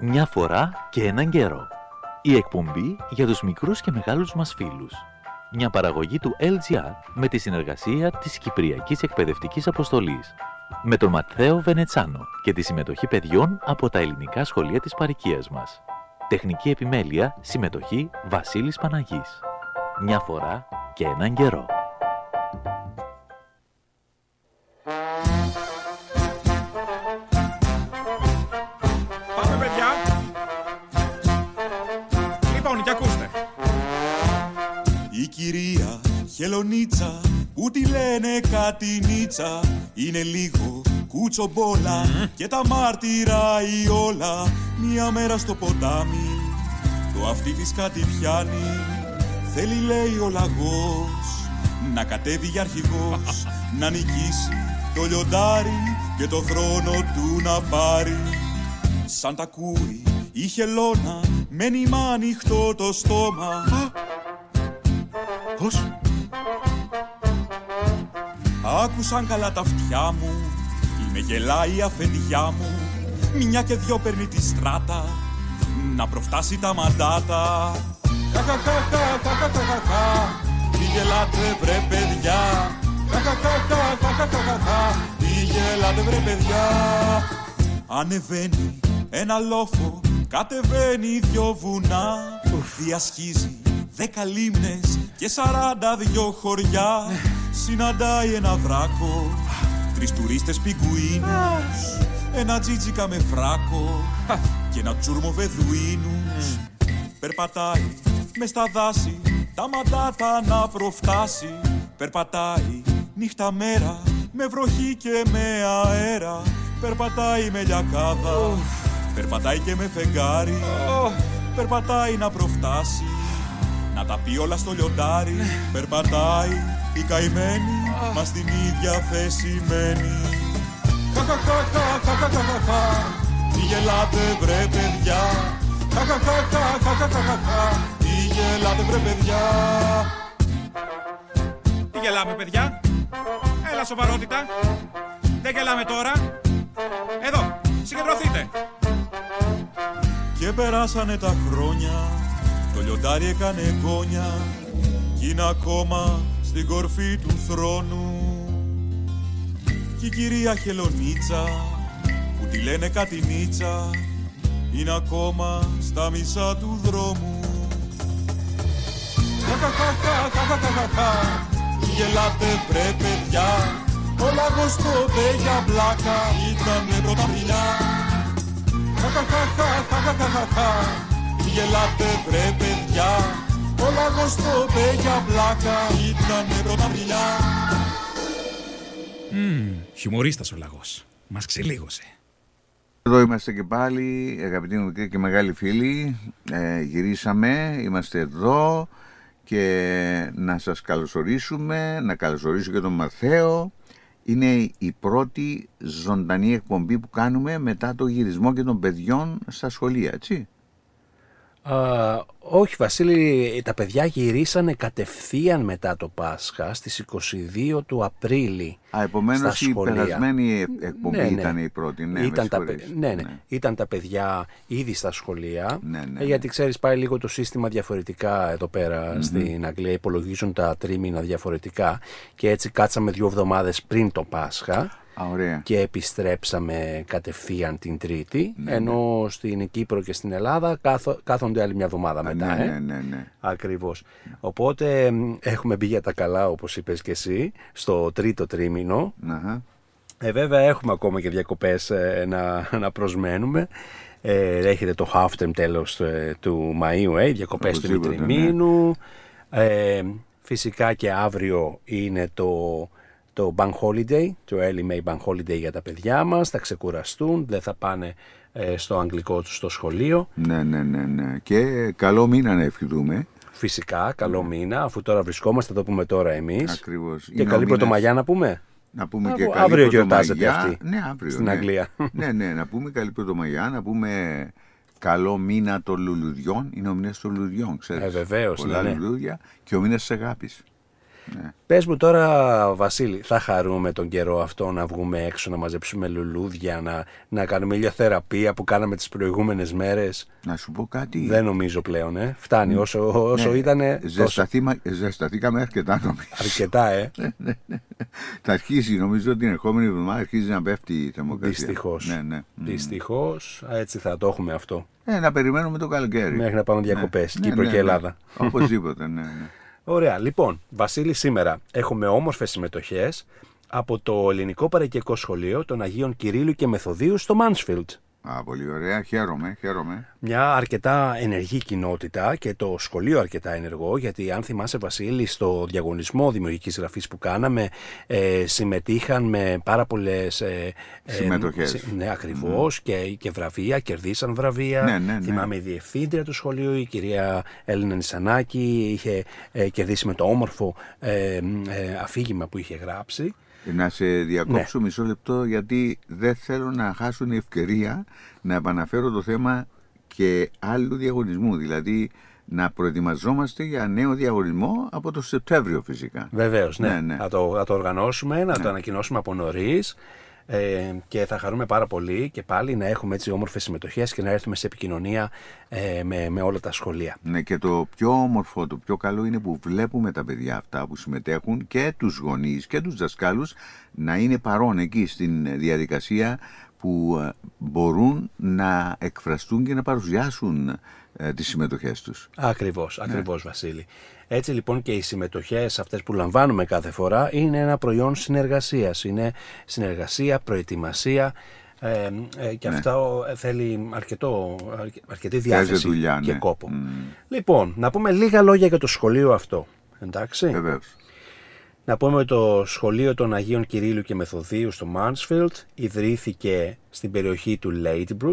Μια φορά και έναν καιρό. Η εκπομπή για τους μικρούς και μεγάλους μας φίλους. Μια παραγωγή του LGR με τη συνεργασία της Κυπριακής Εκπαιδευτικής Αποστολής. Με τον Ματθαίο Βενετσάνο και τη συμμετοχή παιδιών από τα ελληνικά σχολεία της παροικίας μας. Τεχνική επιμέλεια, συμμετοχή Βασίλης Παναγής. Μια φορά και έναν καιρό. Πάμε, παιδιά. Λοιπόν, και ακούστε. Η κυρία Χελονίτσα που τη λένε Κατινίτσα είναι λίγο κουτσομπόλα και τα μάρτυράει όλα. Μια μέρα στο ποτάμι το αυτί της κάτι πιάνει. Θέλει, λέει, ο λαγός να κατέβει για αρχηγός, να νικήσει το λιοντάρι και το θρόνο του να πάρει. Σαν τα ακούει η Χελώνα μένει μ' ανοιχτό το στόμα. Πώς? Άκουσαν καλά τα αυτιά μου, είμαι γελάει η αφεντιά μου. Μια και δυο παίρνει τη στράτα να προφτάσει τα μαντάτα. Χαχαχαχαχαχαχαχαχα, τι γελάτε βρε παιδιά. Χαχαχαχαχαχαχαχα, τι γελάτε βρε παιδιά. Ανεβαίνει ένα λόφο, κατεβαίνει δυο βουνά. Διασχίζει 10 λίμνες και 42 χωριά. Συναντάει ένα δράκο, 3 τουρίστες πιγκουίνους, ένα τζίτζικα με φράκο και ένα τσούρμο βεδουίνους. Περπατάει μες στα δάση, τα μαντάτα να προφτάσει. Περπατάει νύχτα μέρα, με βροχή και με αέρα. Περπατάει με λιακάδα, περπατάει και με φεγγάρι. Περπατάει να προφτάσει, να τα πει όλα στο λιοντάρι. Περπατάει η καημένη, μα στην ίδια θέση μένει. Χαχαχαχαχαχαχαχα, τι γελάτε βρε παιδιά. Χαχαχαχαχαχαχαχα, τι γελάτε βρε παιδιά. Τι γελάμε, παιδιά? Έλα, σοβαρότητα. Δεν γελάμε τώρα. Εδώ, συγκεντρωθείτε. Και περάσανε τα χρόνια, το λιοντάρι έκανε γόνια κι είναι ακόμα στην κορφή του θρόνου. Κι η κυρία Χελονίτσα που τη λένε Κατινίτσα είναι ακόμα στα μισά του δρόμου. Χαχαχαχαχαχαχαχα, γελάτε βρε παιδιά. Ο λαγός τότε για μπλάκα ήτανε πρωταπριλιά. Χαχαχαχαχαχαχαχα, γελάτε βρε παιδιά. Ο λαγός τότε για μπλάκα ήτανε πρωταπριλιά. Χιουμορίστας ο λαγός. Μας ξελίγωσε. Εδώ είμαστε και πάλι, αγαπητοί μου και μεγάλοι φίλοι. Γυρίσαμε, είμαστε εδώ και να σας καλωσορίσουμε, να καλωσορίσω και τον Ματθαίο. Είναι η πρώτη ζωντανή εκπομπή που κάνουμε μετά το γυρισμό και των παιδιών στα σχολεία, έτσι. Όχι, Βασίλη, τα παιδιά γυρίσανε κατευθείαν μετά το Πάσχα στις 22 του Απρίλη. Επομένως η περασμένη εκπομπή ήταν η πρώτη. Ήταν τα παιδιά ήδη στα σχολεία. Ναι. Γιατί ξέρεις, πάει λίγο το σύστημα διαφορετικά εδώ πέρα στην Αγγλία. Υπολογίζουν τα τρίμηνα διαφορετικά. Και έτσι κάτσαμε 2 εβδομάδες πριν το Πάσχα. Ωραία. Και επιστρέψαμε κατευθείαν την Τρίτη, ενώ στην Κύπρο και στην Ελλάδα κάθονται άλλη μια εβδομάδα μετά. Ναι. Ακριβώς. Οπότε έχουμε μπει για τα καλά, όπως είπες και εσύ, στο τρίτο τρίμηνο. Βέβαια έχουμε ακόμα και διακοπές να προσμένουμε. Έρχεται το half term τέλος του Μαΐου, διακοπές του τριμήνου. Φυσικά και αύριο είναι το Bank Holiday, το Early May Bank Holiday για τα παιδιά μας. Θα ξεκουραστούν, δεν θα πάνε στο αγγλικό τους στο σχολείο. Ναι. Και καλό μήνα να ευχηθούμε. Φυσικά, καλό μήνα, αφού τώρα βρισκόμαστε, το πούμε τώρα εμείς. Ακριβώς. Και καλή Πρωτομαγιά να πούμε. Να πούμε και καλή αύριο γιορτάζεται αυτή αύριο, στην Αγγλία. Ναι, να πούμε καλή Πρωτομαγιά, να πούμε καλό μήνα των λουλουδιών. Είναι ο μήνας των λουλουδιών, ξέρεις. Βεβαίως, πολλά λουλούδια και ο μήνας της αγάπης. Ναι. Πες μου τώρα, Βασίλη, θα χαρούμε τον καιρό αυτό να βγούμε έξω, να μαζέψουμε λουλούδια, να κάνουμε ηλιοθεραπεία που κάναμε τις προηγούμενες μέρες? Να σου πω κάτι. Δεν νομίζω πλέον, φτάνει όσο Ναι. ήτανε. Ζεσταθήκαμε αρκετά, νομίζω. Αρκετά, Θα αρχίσει, νομίζω, την ερχόμενη εβδομάδα αρχίζει να πέφτει η θερμοκρασία. Δυστυχώς. Ναι. Δυστυχώς, έτσι θα το έχουμε αυτό. Να περιμένουμε το καλοκαίρι. Μέχρι να πάμε διακοπές, Κύπρο και Ελλάδα. Οπωσδήποτε, ναι. Ωραία, λοιπόν, Βασίλη, σήμερα έχουμε όμορφες συμμετοχές από το Ελληνικό Παροικιακό Σχολείο των Αγίων Κυρίλλου και Μεθοδίου στο Μάνσφιλντ. Πολύ ωραία, χαίρομαι. Μια αρκετά ενεργή κοινότητα και το σχολείο αρκετά ενεργό, γιατί αν θυμάσαι, Βασίλη, στο διαγωνισμό δημιουργικής γραφής που κάναμε συμμετείχαν με πάρα πολλές συμμετοχές. Ναι, ακριβώς, και βραβεία, κερδίσαν βραβεία. Ναι. Θυμάμαι η διευθύντρια του σχολείου, η κυρία Έλληνα Νησανάκη, είχε κερδίσει με το όμορφο αφήγημα που είχε γράψει. Να σε διακόψω μισό λεπτό, γιατί δεν θέλω να χάσουν η ευκαιρία να επαναφέρω το θέμα και άλλου διαγωνισμού, δηλαδή να προετοιμαζόμαστε για νέο διαγωνισμό από το Σεπτέμβριο φυσικά. Βεβαίως, ναι. Θα το οργανώσουμε, να το ανακοινώσουμε από νωρίς και θα χαρούμε πάρα πολύ και πάλι να έχουμε έτσι όμορφες συμμετοχές και να έρθουμε σε επικοινωνία με όλα τα σχολεία. Ναι, και το πιο όμορφο, το πιο καλό είναι που βλέπουμε τα παιδιά αυτά που συμμετέχουν και τους γονείς και τους δασκάλους να είναι παρόν εκεί στην διαδικασία που μπορούν να εκφραστούν και να παρουσιάσουν τις συμμετοχές τους. Ακριβώς, Βασίλη. Έτσι λοιπόν και οι συμμετοχές αυτές που λαμβάνουμε κάθε φορά είναι ένα προϊόν συνεργασίας. Είναι συνεργασία, προετοιμασία και αυτό θέλει αρκετή διάθεση δουλειά, και κόπο. Λοιπόν, να πούμε λίγα λόγια για το σχολείο αυτό. Εντάξει. Βεβαίως. Να πούμε ότι το σχολείο των Αγίων Κυρίλλου και Μεθοδίου στο Μάνσφιλντ ιδρύθηκε στην περιοχή του Λέιτμπρουκ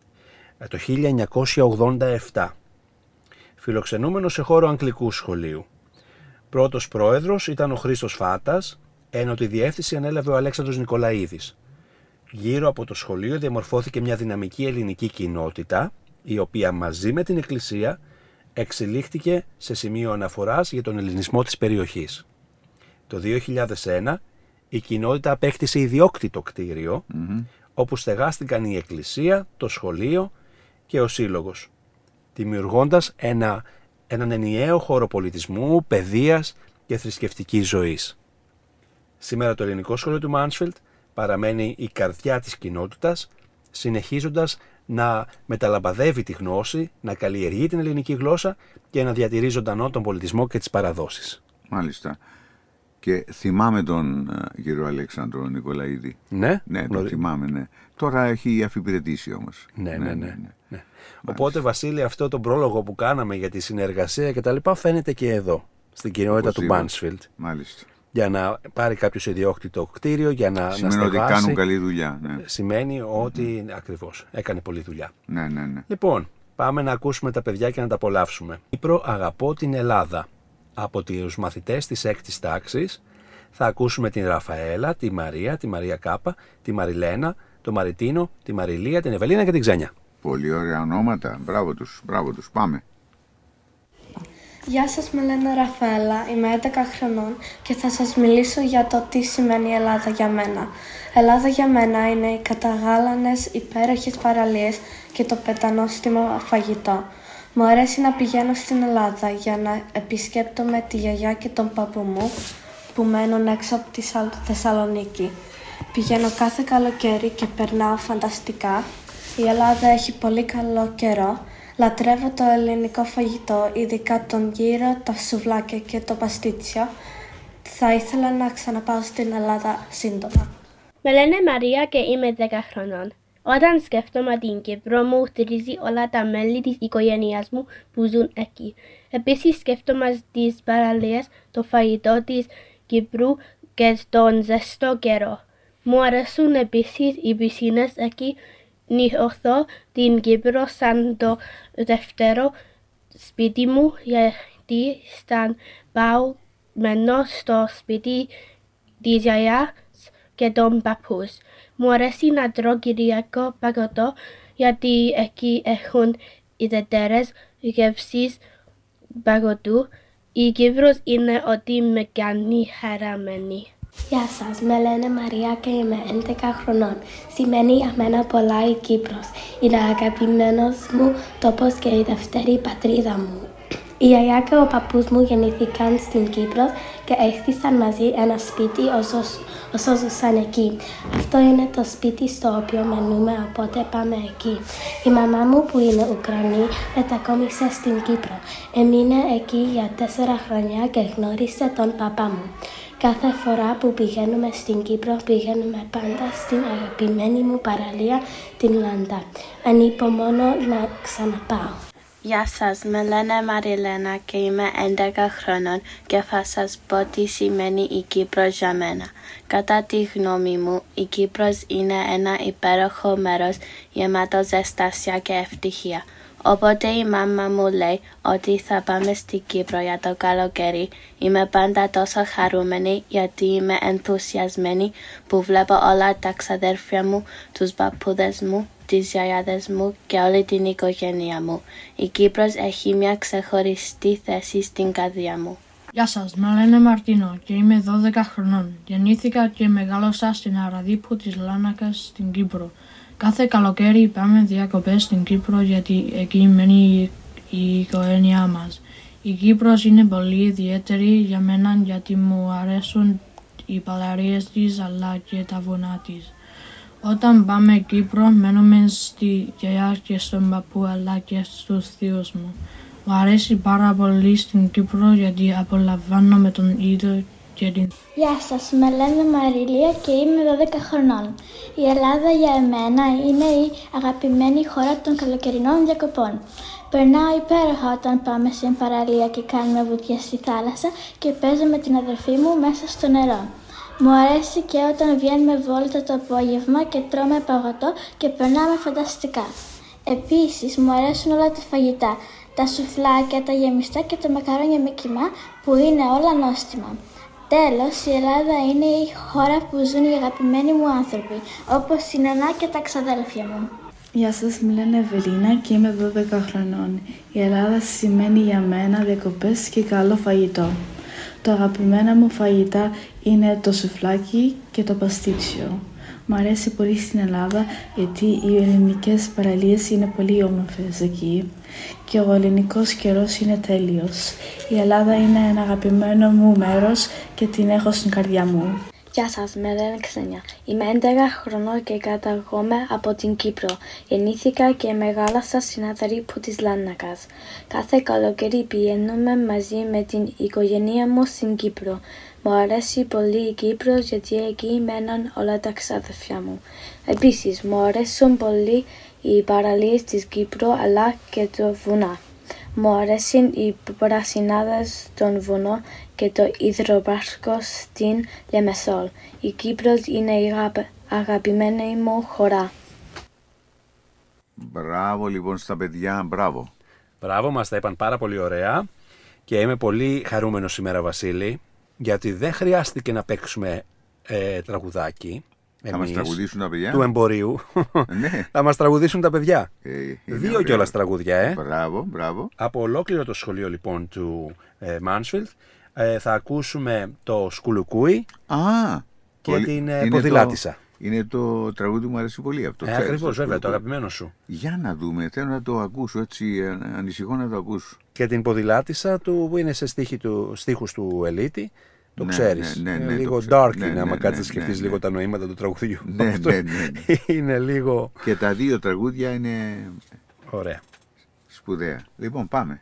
το 1987. Φιλοξενούμενο σε χώρο αγγλικού σχολείου. Πρώτος πρόεδρος ήταν ο Χρήστος Φάτας, ενώ τη διεύθυνση ανέλαβε ο Αλέξανδρος Νικολαίδης. Γύρω από το σχολείο διαμορφώθηκε μια δυναμική ελληνική κοινότητα, η οποία μαζί με την Εκκλησία εξελίχθηκε σε σημείο αναφοράς για τον ελληνισμό της περιοχής. Το 2001 η κοινότητα απέκτησε ιδιόκτητο κτίριο, όπου στεγάστηκαν η Εκκλησία, το σχολείο και ο Σύλλογος, δημιουργώντας έναν ενιαίο χώρο πολιτισμού, παιδείας και θρησκευτικής ζωής. Σήμερα το Ελληνικό Σχολείο του Μάνσφιλντ παραμένει η καρδιά της κοινότητας, συνεχίζοντας να μεταλαμπαδεύει τη γνώση, να καλλιεργεί την ελληνική γλώσσα και να διατηρεί ζωντανό τον πολιτισμό και τις παραδόσεις. Μάλιστα. Και θυμάμαι τον κύριο Αλέξανδρο Νικολαίδη. Ναι, το θυμάμαι, ναι. Τώρα έχει αφιπηρετήσει όμως. Ναι. Οπότε, Βασίλη, αυτό το πρόλογο που κάναμε για τη συνεργασία και τα λοιπά φαίνεται και εδώ, στην κοινότητα του Μάνσφιλντ. Μάλιστα. Για να πάρει κάποιος ιδιόκτητο κτίριο, για να στεγάσει. Σημαίνει ότι κάνουν καλή δουλειά. Ναι. Σημαίνει ότι ακριβώς έκανε πολλή δουλειά. Ναι. Λοιπόν, πάμε να ακούσουμε τα παιδιά και να τα απολαύσουμε. Κύπρο, αγαπώ την Ελλάδα. Από τους μαθητές της 6ης τάξης θα ακούσουμε την Ραφαέλα, τη Μαρία, τη Μαρία Κάπα, τη Μαριλένα, τον Μαριτίνο, τη Μαριλία, την Ευελίνα και την Ξένια. Πολύ ωραία ονόματα. Μπράβο τους. Πάμε. Γεια σας, με λένε Ραφαέλα, είμαι 11 χρονών και θα σας μιλήσω για το τι σημαίνει η Ελλάδα για μένα. Ελλάδα για μένα είναι οι καταγάλανες υπέροχες παραλίες και το πετανόστιμο φαγητό. Μου αρέσει να πηγαίνω στην Ελλάδα για να επισκέπτομαι τη γιαγιά και τον παππού μου που μένουν έξω από τη Θεσσαλονίκη. Πηγαίνω κάθε καλοκαίρι και περνάω φανταστικά. Η Ελλάδα έχει πολύ καλό καιρό. Λατρεύω το ελληνικό φαγητό, ειδικά τον γύρο, τα σουβλάκια και το παστίτσιο. Θα ήθελα να ξαναπάω στην Ελλάδα σύντομα. Με λένε Μαρία και είμαι 10 χρονών. Όταν σκέφτομαι την Κύπρο μου στηρίζει όλα τα μέλη της οικογένειας μου που ζουν εκεί. Επίσης σκέφτομαι τις παραλίες, το φαγητό της Κύπρου και τον ζεστό καιρό. Μου αρέσουν επίσης οι πισίνες εκεί. Νιώθω την Κύπρο σαν το δεύτερο σπίτι μου γιατί σαν πάω μένω στο σπίτι της γιαγιάς και των παππούς. Μου αρέσει να τρώω κυριακό παγωτό γιατί εκεί έχουν ιδιαίτερες γεύσεις παγωτού Η Κύπρος είναι ό,τι με κάνει χαραμένη. Γεια σας, με λένε Μαρία και είμαι 11 χρονών. Σημαίνει για μένα πολλά η Κύπρος. Είναι αγαπημένος μου τόπος και η δεύτερη πατρίδα μου. Η γιαγιά και ο παππούς μου γεννήθηκαν στην Κύπρο και έχτισαν μαζί ένα σπίτι όσο ζούσαν εκεί. Αυτό είναι το σπίτι στο οποίο μένουμε, οπότε πάμε εκεί. Η μαμά μου που είναι Ουκρανή μετακόμισε στην Κύπρο. Έμεινε εκεί για 4 χρόνια και γνώρισε τον παπά μου. Κάθε φορά που πηγαίνουμε στην Κύπρο πηγαίνουμε πάντα στην αγαπημένη μου παραλία, την Λάντα. Ανυπομονώ να ξαναπάω. Γεια σας, με λένε Μαριλένα και είμαι 11 χρονών και θα σας πω τι σημαίνει η Κύπρος για μένα. Κατά τη γνώμη μου, η Κύπρος είναι ένα υπέροχο μέρος γεμάτο ζεστασιά και ευτυχία. Όποτε η μάμα μου λέει ότι θα πάμε στην Κύπρο για το καλοκαίρι, είμαι πάντα τόσο χαρούμενη γιατί είμαι ενθουσιασμένη που βλέπω όλα τα ξαδέρφια μου, τους παππούδες μου, τις γιαγιάδες μου και όλη την οικογένεια μου. Η Κύπρος έχει μια ξεχωριστή θέση στην καρδιά μου. Γεια σας, με λένε Μαρτίνο και είμαι 12 χρονών. Γεννήθηκα και μεγάλωσα στην Αραδίπου της Λάνακας στην Κύπρο. Κάθε καλοκαίρι πάμε διακοπές στην Κύπρο γιατί εκεί μένει η οικογένειά μας. Η Κύπρος είναι πολύ ιδιαίτερη για μένα γιατί μου αρέσουν οι παλαιρίες της αλλά και τα βουνά της. Όταν πάμε Κύπρο μένουμε στη γιαγιά και στον παππού αλλά και στους θείους μου. Μου αρέσει πάρα πολύ στην Κύπρο γιατί απολαμβάνω με τον ίδιο και την... Γεια σας, με λένε Μαριλία και είμαι 12 χρονών. Η Ελλάδα για εμένα είναι η αγαπημένη χώρα των καλοκαιρινών διακοπών. Περνάω υπέροχα όταν πάμε στην παραλία και κάνουμε βουτιές στη θάλασσα και παίζω με την αδερφή μου μέσα στο νερό. Μου αρέσει και όταν βγαίνουμε βόλτα το απόγευμα και τρώμε παγωτό και περνάμε φανταστικά. Επίσης, μου αρέσουν όλα τα φαγητά, τα σουφλάκια, τα γεμιστά και τα μακαρόνια με κιμά που είναι όλα νόστιμα. Τέλος, η Ελλάδα είναι η χώρα που ζουν οι αγαπημένοι μου άνθρωποι, όπως η νανά και τα ξαδέλφια μου. Γεια σας, με λένε Ευελίνα και είμαι 12 χρονών. Η Ελλάδα σημαίνει για μένα διακοπές και καλό φαγητό. Το αγαπημένα μου φαγητά είναι το σουφλάκι και το παστίτσιο. Μου αρέσει πολύ στην Ελλάδα γιατί οι ελληνικές παραλίες είναι πολύ όμορφες εκεί και ο ελληνικός καιρός είναι τέλειος. Η Ελλάδα είναι ένα αγαπημένο μου μέρος και την έχω στην καρδιά μου. Γεια σας, με λένε Ξένια. Είμαι 11 χρονών και καταγόμαι από την Κύπρο. Γεννήθηκα και μεγάλωσα στην Αραδίπου της Λάνακας. Κάθε καλοκαίρι πηγαίνουμε μαζί με την οικογένεια μου στην Κύπρο. Μου αρέσει πολύ η Κύπρος γιατί εκεί μένουν όλα τα ξαδέρφια μου. Επίσης, μου αρέσουν πολύ οι παραλίες της Κύπρου αλλά και το βουνά. Μου αρέσουν οι πρασινάδες των βουνών και το υδροπάρκο στην Λεμεσόλ. Η Κύπρος είναι η αγαπημένη μου χώρα. Μπράβο λοιπόν στα παιδιά, μπράβο. Μπράβο, μας τα είπαν πάρα πολύ ωραία και είμαι πολύ χαρούμενος σήμερα, Βασίλη, γιατί δεν χρειάστηκε να παίξουμε τραγουδάκι. Θα μας τραγουδήσουν τα παιδιά. Του εμπορίου. Ναι. Θα μας τραγουδήσουν τα παιδιά. 2 κιόλας τραγούδια, Μπράβο, μπράβο. Από ολόκληρο το σχολείο λοιπόν του Mansfield θα ακούσουμε το Σκουλουκούι και την Ποδηλάτισσα. Είναι το τραγούδι που μου αρέσει πολύ αυτό. Ακριβώς, βέβαια, το αγαπημένο σου. Για να δούμε, θέλω να το ακούσω έτσι, ανησυχώ να το ακούσω. Και την Ποδηλάτισσα του που είναι σε στίχους του Ελίτη. Το ξέρεις. Λίγο dark είναι, άμα κάτσεις να σκεφτείς λίγο τα νοήματα του τραγουδιού. Ναι. Είναι λίγο... Και τα 2 τραγούδια είναι... Ωραία. Σπουδαία. Λοιπόν, πάμε.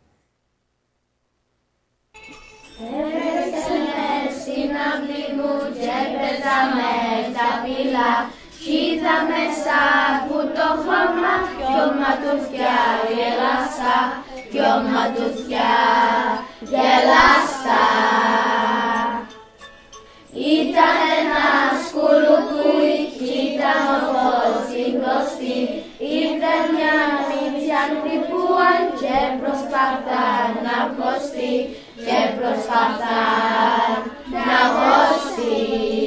Έφτασαμε στην αυλή μου και πετάμε τα πύλα κι είδα μέσα που το χώμα δυο ματουθιά γελάστα, δυο ματουθιά γελάστα. Ήταν ένα σκουλουκούι κι ήταν όπως την κοστή. Ήρθε μια μύτσια χτυπούαν και προσπαθάν να κοστεί και προσπαθάν να κοστεί.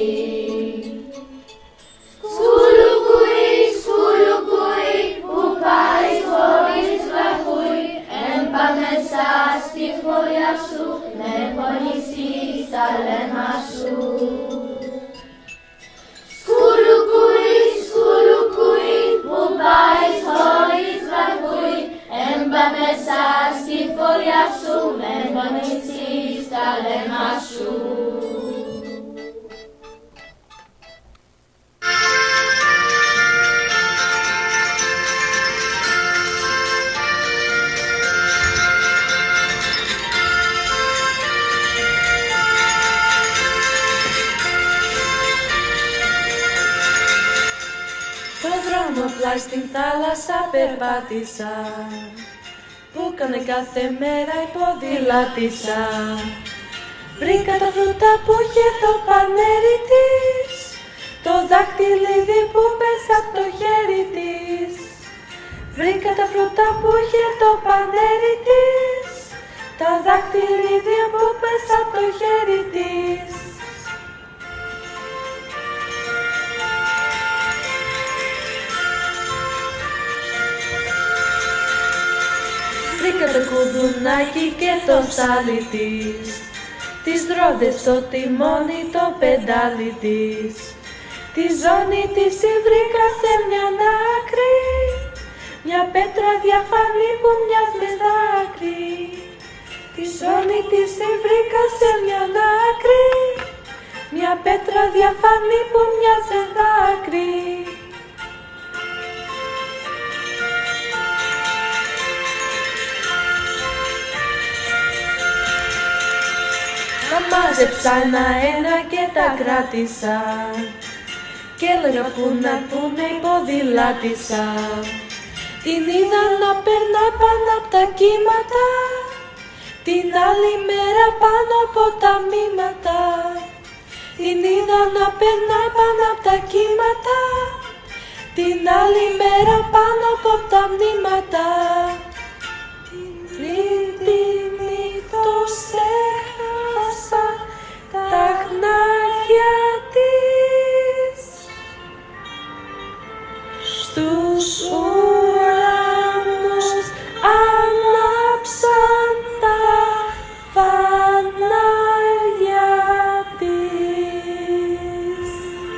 Σκουλουκούι, σκουλουκούι, που πάει χωρίς βραχούι, έμπα μέσα στη φωλιά σου. στα λαίμα σου. Σκουλουκούι, σκουλουκούι, που πάει χωρίς βραχούι, έμπα μέσα στη φωλιά σου, με πονήσεις στα λαίμα σου. Απλά στην θάλασσα περπάτησα, που κάνε κάθε μέρα υποδηλάτησα. Βρήκα τα φρούτα που είχε το πανέρι της, το δάχτυλίδι που πέσα από το χέρι της. Βρήκα τα φρούτα που είχε το πανέρι της, τα δάχτυλίδι που πέσα από το χέρι της. Βρήκα το κουδουνάκι και το ψάλι της, τις ρόδες στο τιμόνι το πεντάλι της. Τη ζώνη της τη βρήκα σε μια άκρη, μια πέτρα διαφανή που μοιάζει με δάκρυ. Τη ζώνη της τη βρήκα σε μια άκρη, μια πέτρα διαφανή που μοιάζει με δάκρυ. Τα μάζεψα ένα-ένα και τα κράτησα, κι έλεγα που να πούνε υποδηλάτησα. Την είδα να περνάει πάνω απ' τα κύματα, την άλλη μέρα πάνω από τα μήματα. Την είδα να περνάει πάνω απ' τα κύματα, την άλλη μέρα πάνω από τα μνήματα. Την νύχτωσε τα χνάρια της, στους ουρανούς ανάψαν τα φανάρια της.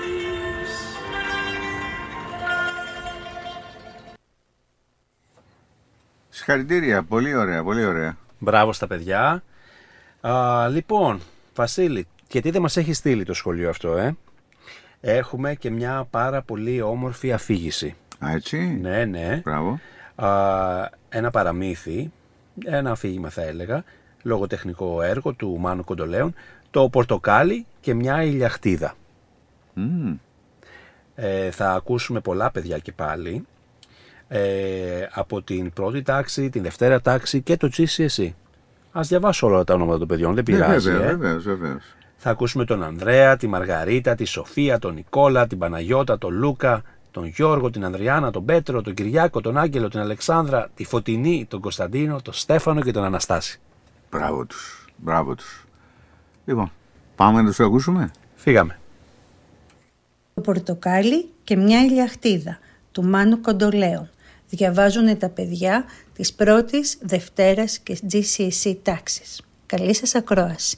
Συγχαρητήρια, πολύ ωραία, πολύ ωραία. Μπράβο στα παιδιά. Λοιπόν, Βασίλη, και τι δεν μας έχει στείλει το σχολείο αυτό, Έχουμε και μια πάρα πολύ όμορφη αφήγηση. Α, έτσι. Ναι, ναι. Μπράβο. Ένα παραμύθι, ένα αφήγημα θα έλεγα, λογοτεχνικό έργο του Μάνου Κοντολέων, το πορτοκάλι και μια ηλιαχτίδα. Θα ακούσουμε πολλά παιδιά και πάλι, από την πρώτη τάξη, την δευτέρα τάξη και το GCSE. Ας διαβάσω όλα τα ονόματα των παιδιών, δεν πειράζει. Βεβαίως. Θα ακούσουμε τον Ανδρέα, τη Μαργαρίτα, τη Σοφία, τον Νικόλα, την Παναγιώτα, τον Λούκα, τον Γιώργο, την Ανδριάνα, τον Πέτρο, τον Κυριάκο, τον Άγγελο, την Αλεξάνδρα, τη Φωτεινή, τον Κωνσταντίνο, τον Στέφανο και τον Αναστάση. Μπράβο τους, μπράβο τους. Λοιπόν, πάμε να τους ακούσουμε. Φύγαμε. Το πορτοκάλι και μια ηλιαχτίδα του Μάνου Κοντολέων. Διαβάζουν τα παιδιά της πρώτης, δευτέρας και GCSE τάξης. Καλή σας ακρόαση.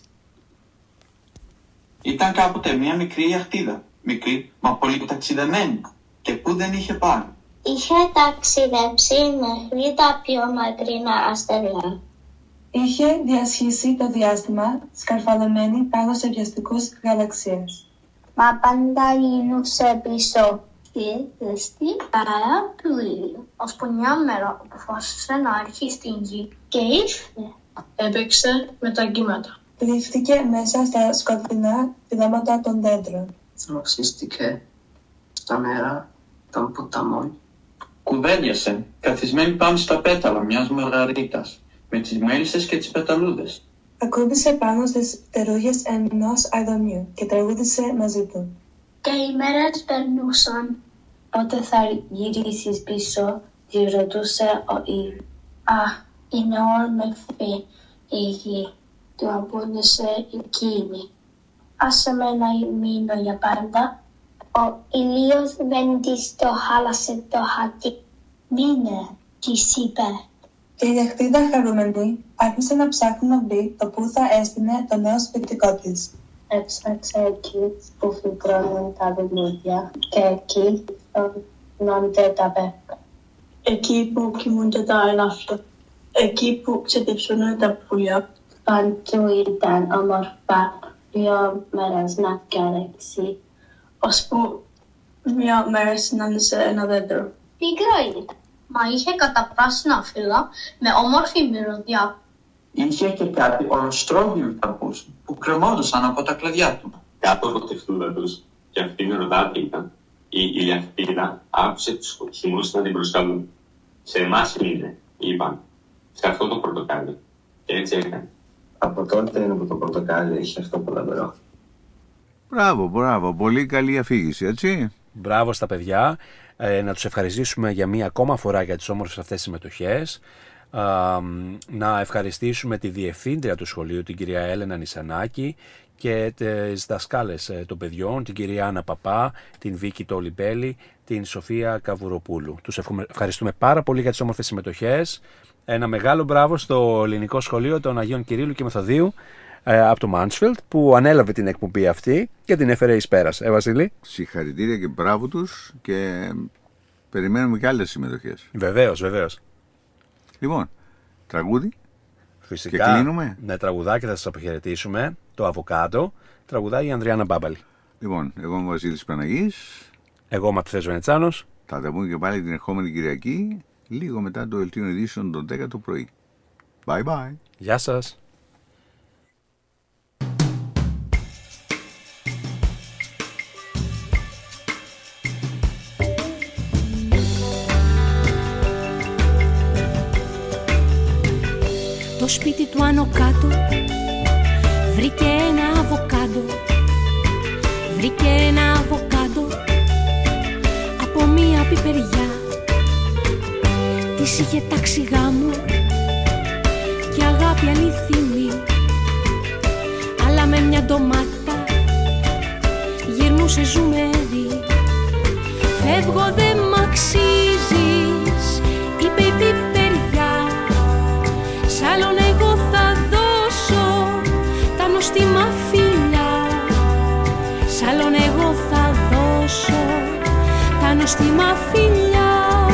Ήταν κάποτε μια μικρή ηλιαχτίδα, μικρή μα πολύ ταξιδεμένη και που δεν είχε πάει. Είχε ταξιδέψει μέχρι τα πιο μακρινά αστέρια. Είχε διασχίσει το διάστημα σκαρφαλωμένη πάνω σε βιαστικούς γαλαξίες. Μα πάντα γινούσε πίσω στη παρέα του ήλιου, ώσπου μια μέρα αποφάσισε να έρθει στην γη και ήρθε. Έπαιξε με τα κύματα. Κρύφτηκε μέσα στα σκοτεινά φυλώματα των δέντρων. Βασίστηκε στα νερά των ποταμών. Κουβέντιασε, καθισμένη πάνω στα πέταλα μιας μαργαρίτας, με τις μέλισσες και τις πεταλούδες. Ακούμπησε πάνω στις φτερούγες ενός αηδονιού και τραγούδισε μαζί του. Και οι μέρες περνούσαν. Πότε θα γυρίσεις πίσω, τη ρωτούσε ο ήλιος. Α, είναι όμορφη η γη, του απάντησε εκείνη. Άσε με να μείνω για πάντα. Ο ήλιος δεν της το χάλασε το χατί. Μείνε, της είπε. Και η ηλιαχτίδα χαρούμενη άρχισε να ψάχνει να βρει το που θα έστεινε το νέο σπιτικό της. έψαξα εκεί που φυτρώνουν τα λουλούδια και εκεί φυτρώνονται τα πέπκα. Εκεί που κοιμούνται τα ελάφια. Εκεί που ξετυψούν τα πουλιά. Παντού ήταν όμορφα 2 μέρες να διαλέξει. Ώσπου μια μέρα συνάντησε ένα δέντρο. Πίκρα ήταν, μα είχε καταπράσινα φύλλα με όμορφη μυρωδιά. Είχε και κάτι ολοστρόγγυλου καρπούς που κρεμόντουσαν από τα κλαδιά του. Κάτω από τη φύλλα τους, και αυτή η μυρωδάτη ήταν, η ηλιακτήρα άκουσε τους χυμούς να την προσκαλούν. Σε εμάς είναι, είπαν, σε αυτό το πορτοκάλι. Και έτσι έκανε. Από τότε είναι που το πορτοκάλι έχει αυτό που λαμπερό. Μπράβο. Πολύ καλή αφήγηση, έτσι. Μπράβο στα παιδιά. Να τους ευχαριστήσουμε για μία ακόμα φορά για τις όμορφες αυτές τις συμμετοχές. Να ευχαριστήσουμε τη διευθύντρια του σχολείου, την κυρία Έλενα Νησανάκη, και τις δασκάλες των παιδιών, την κυρία Άννα Παπά, την Βίκη Τολιμπέλη, την Σοφία Καβουροπούλου. Τους ευχαριστούμε πάρα πολύ για τις όμορφες συμμετοχές. Ένα μεγάλο μπράβο στο ελληνικό σχολείο των Αγίων Κυρίλλου και Μεθοδίου από το Μάνσφιλντ, που ανέλαβε την εκπομπή αυτή και την έφερε εις πέρας. Βασίλη. Συγχαρητήρια και μπράβο τους, και περιμένουμε και άλλες συμμετοχές. Βεβαίως. Λοιπόν, τραγούδι. Φυσικά. Και κλείνουμε. Ναι, τραγουδάκι, θα σας αποχαιρετήσουμε. Το Αβοκάντο. Τραγουδάει η Ανδριάννα Μπάμπαλη. Λοιπόν, εγώ είμαι ο Βασίλης Παναγής. Εγώ είμαι Ματθαίος Βενετσάνος. Θα τα πούμε και πάλι την ερχόμενη Κυριακή, λίγο μετά το δελτίο ειδήσεων των 10 το πρωί. Bye bye. Γεια σας. Το σπίτι του άνω κάτω βρήκε ένα αβοκάντο. Βρήκε ένα αβοκάντο από μία πιπεριά. Της είχε τάξει γάμο και αγάπη αληθινή, αλλά με μια ντομάτα γυρνούσε ζουμερή. Φεύγω δε μ' αξίζεις, είπε η πιπεριά, σ' άλλον εγώ θα δώσω τα νοστιμα φιλιά. Σ' άλλον εγώ θα δώσω τα νοστιμα φιλιά.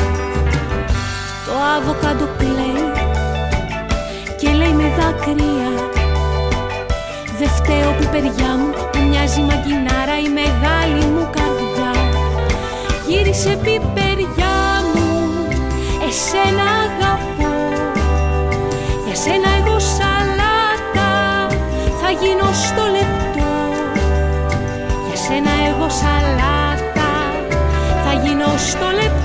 Το αβοκάντο κλαίει και λέει με δάκρυα, δε φταίω πιπεριά μου, που μοιάζει μαγκινάρα η μεγάλη μου καρδιά. Γύρισε πιπεριά μου, εσένα αγαπώ, για σένα εγώ σαλάτα θα γίνω στο λεπτό. Για σένα εγώ σαλάτα θα γίνω στο λεπτό.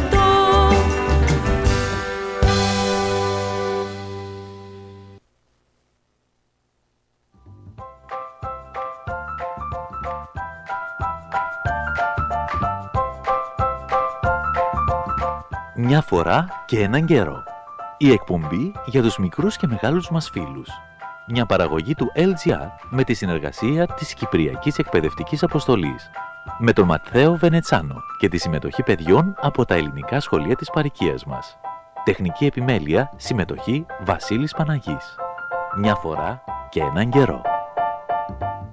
Μια φορά και έναν καιρό. Η εκπομπή για τους μικρούς και μεγάλους μας φίλους. Μια παραγωγή του LGR με τη συνεργασία της Κυπριακής Εκπαιδευτικής Αποστολής. Με τον Ματθαίο Βενετσάνο και τη συμμετοχή παιδιών από τα ελληνικά σχολεία της παροικίας μας. Τεχνική επιμέλεια, συμμετοχή Βασίλης Παναγής. Μια φορά και έναν καιρό.